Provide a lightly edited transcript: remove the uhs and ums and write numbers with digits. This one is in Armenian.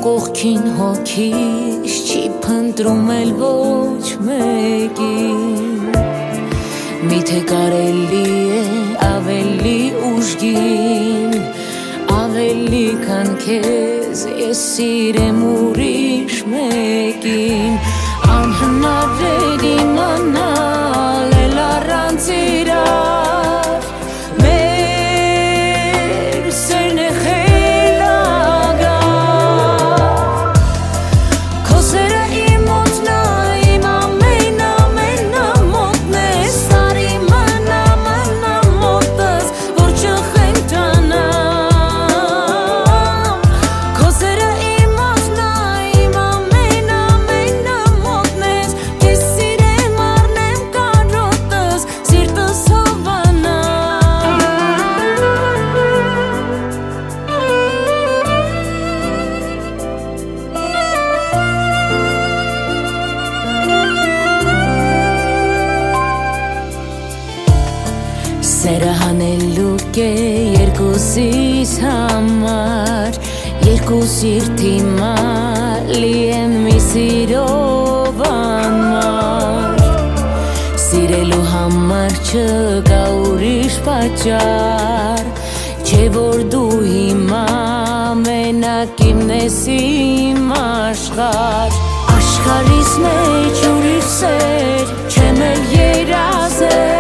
կողքին հոգիս չի փնտրում էլ ոչ մեկին Միթե կարելի է ավելի ուժգին Ավելի քան քեզ ես սիրեմ ուրիշ մեկին Անհնար է իմանալ էլ առանց իրար Մեր սերն է խելագար Քո սերը իմ մոտն է, իմ ամենամոտն է Սարի մնա մոտս, որ չխենթանամ Քո սերը իմ մոտն է, իմ ամենամոտն է Քեզ սիրեմ առնեմ կարոտս, սիրտս հովանա Սերը հանելուկ է երկուսիս համար Երկու սիրտի մալի են մի սիրով անմար Սիրելու համար չկա ուրիշ պատճառ Չէ որ դու հիմա մենակ իմն ես իմ աշխարհ Աշխարհիս մեջ ուրիշ սեր չեմ էլ երազել